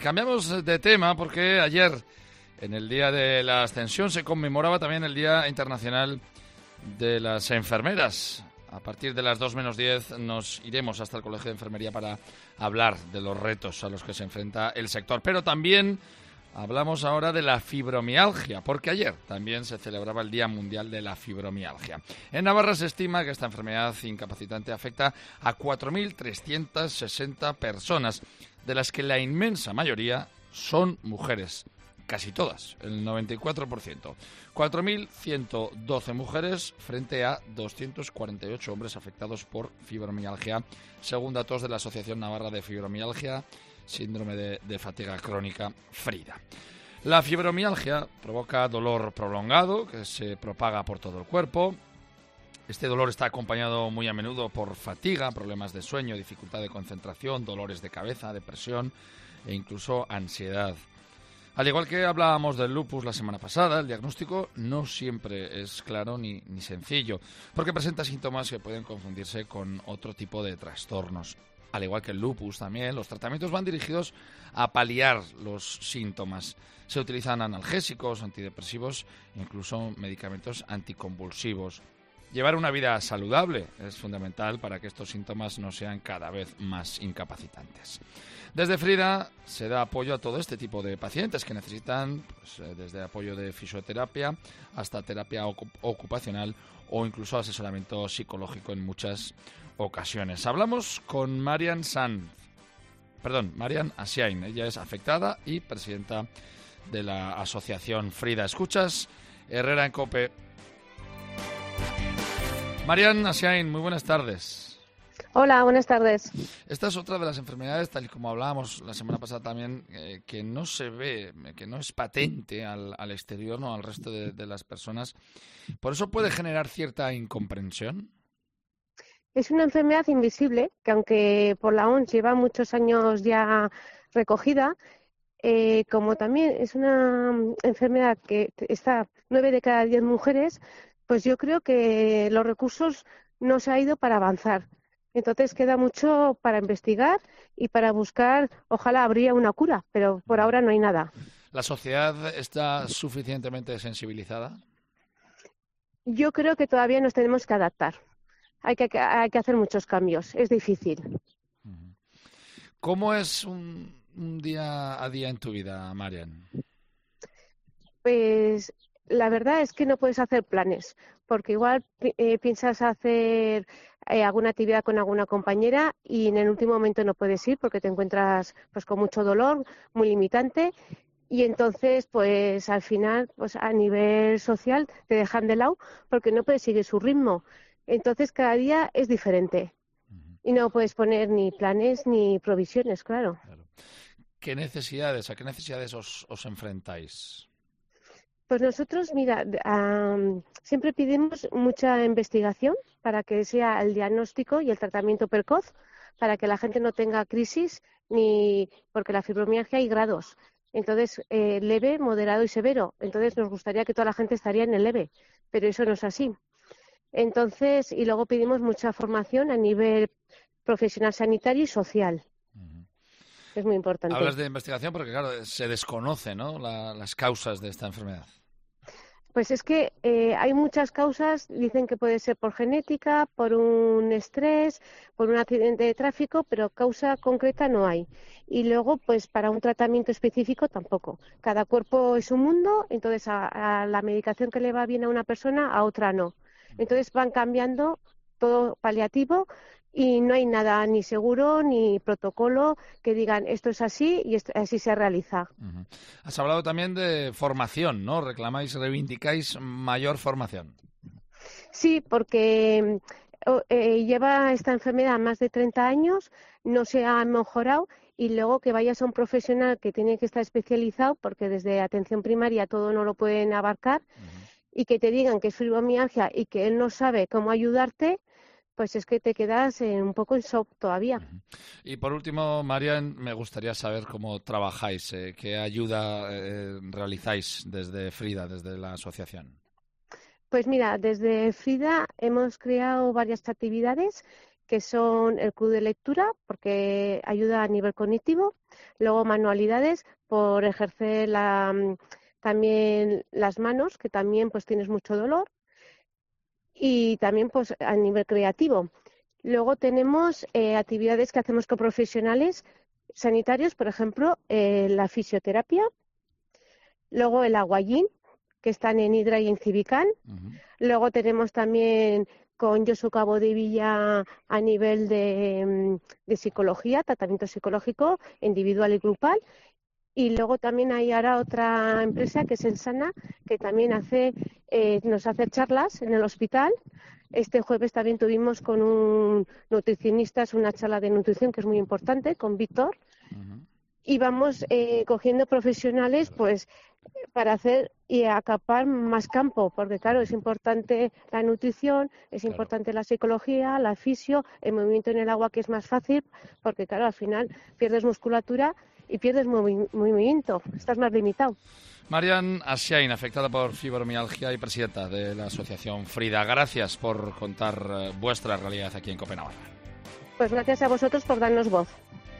Cambiamos de tema porque ayer, en el Día de la Ascensión, se conmemoraba también el Día Internacional de las Enfermeras. A partir de las 2 menos 10 nos iremos hasta el Colegio de Enfermería para hablar de los retos a los que se enfrenta el sector. Pero también hablamos ahora de la fibromialgia, porque ayer también se celebraba el Día Mundial de la Fibromialgia. En Navarra se estima que esta enfermedad incapacitante afecta a 4.360 personas, de las que la inmensa mayoría son mujeres. Casi todas, el 94%. 4.112 mujeres frente a 248 hombres afectados por fibromialgia, según datos de la Asociación Navarra de Fibromialgia, Síndrome de Fatiga Crónica, FRIDA. La fibromialgia provoca dolor prolongado que se propaga por todo el cuerpo. Este dolor está acompañado muy a menudo por fatiga, problemas de sueño, dificultad de concentración, dolores de cabeza, depresión e incluso ansiedad. Al igual que hablábamos del lupus la semana pasada, el diagnóstico no siempre es claro ni sencillo, porque presenta síntomas que pueden confundirse con otro tipo de trastornos. Al igual que el lupus también, los tratamientos van dirigidos a paliar los síntomas. Se utilizan analgésicos, antidepresivos e incluso medicamentos anticonvulsivos. Llevar una vida saludable es fundamental para que estos síntomas no sean cada vez más incapacitantes. Desde FRIDA se da apoyo a todo este tipo de pacientes que necesitan desde apoyo de fisioterapia hasta terapia ocupacional o incluso asesoramiento psicológico en muchas ocasiones. Hablamos con Marian Asiain. Ella es afectada y presidenta de la asociación FRIDA. Escuchas Herrera en COPE. Marian Asiain, muy buenas tardes. Hola, buenas tardes. Esta es otra de las enfermedades, tal y como hablábamos la semana pasada también, que no se ve, que no es patente al exterior, no al resto de las personas. ¿Por eso puede generar cierta incomprensión? Es una enfermedad invisible que, aunque por la OMS lleva muchos años ya recogida, como también es una enfermedad que está 9 de cada 10 mujeres, pues yo creo que los recursos no se ha ido para avanzar. Entonces queda mucho para investigar y para buscar, ojalá habría una cura, pero por ahora no hay nada. ¿La sociedad está suficientemente sensibilizada? Yo creo que todavía nos tenemos que adaptar. Hay que hacer muchos cambios, es difícil. ¿Cómo es un día a día en tu vida, Marian? Pues la verdad es que no puedes hacer planes, porque igual piensas hacer alguna actividad con alguna compañera y en el último momento no puedes ir porque te encuentras pues con mucho dolor, muy limitante, y entonces pues al final pues a nivel social te dejan de lado porque no puedes seguir su ritmo. Entonces cada día es diferente y no puedes poner ni planes ni provisiones, claro. ¿A qué necesidades os enfrentáis? Pues nosotros, mira, siempre pedimos mucha investigación para que sea el diagnóstico y el tratamiento precoz, para que la gente no tenga crisis, porque la fibromialgia hay grados. Entonces, leve, moderado y severo. Entonces, nos gustaría que toda la gente estaría en el leve, pero eso no es así. Entonces, y luego pedimos mucha formación a nivel profesional sanitario y social. Es muy importante. Hablas de investigación porque, claro, se desconoce, ¿no?, las causas de esta enfermedad. Pues es que hay muchas causas, dicen que puede ser por genética, por un estrés, por un accidente de tráfico, pero causa concreta no hay. Y luego, pues para un tratamiento específico tampoco. Cada cuerpo es un mundo, entonces a la medicación que le va bien a una persona, a otra no. Entonces van cambiando todo paliativo y no hay nada ni seguro ni protocolo que digan esto es así y así se realiza. Uh-huh. Has hablado también de formación, ¿no? Reivindicáis mayor formación. Sí, porque lleva esta enfermedad más de 30 años, no se ha mejorado y luego que vayas a un profesional que tiene que estar especializado, porque desde atención primaria todo no lo pueden abarcar, y que te digan que es fibromialgia y que él no sabe cómo ayudarte, pues es que te quedas un poco en shock todavía. Y por último, Marian, me gustaría saber cómo trabajáis, qué ayuda realizáis desde FRIDA, desde la asociación. Pues mira, desde FRIDA hemos creado varias actividades que son el club de lectura, porque ayuda a nivel cognitivo, luego manualidades, por ejercer también las manos, que también pues tienes mucho dolor, y también pues a nivel creativo. Luego tenemos actividades que hacemos con profesionales sanitarios, por ejemplo, la fisioterapia, luego el aguayín, que están en Hidra y en Cibicán. Luego tenemos también con Josu Cabo de Villa a nivel de psicología, tratamiento psicológico individual y grupal. Y luego también hay ahora otra empresa que es Ensana, que también nos hace charlas en el hospital. Este jueves también tuvimos con un nutricionista una charla de nutrición que es muy importante, con Víctor. Y vamos cogiendo profesionales pues para hacer y acapar más campo, porque claro, es importante la nutrición, es importante la psicología, la fisio, el movimiento en el agua, que es más fácil, porque claro, al final pierdes musculatura y pierdes movimiento, estás más limitado. Marian Asiain, afectada por fibromialgia y presidenta de la asociación Frida, gracias por contar vuestra realidad aquí en Copenhague. Pues gracias a vosotros por darnos voz.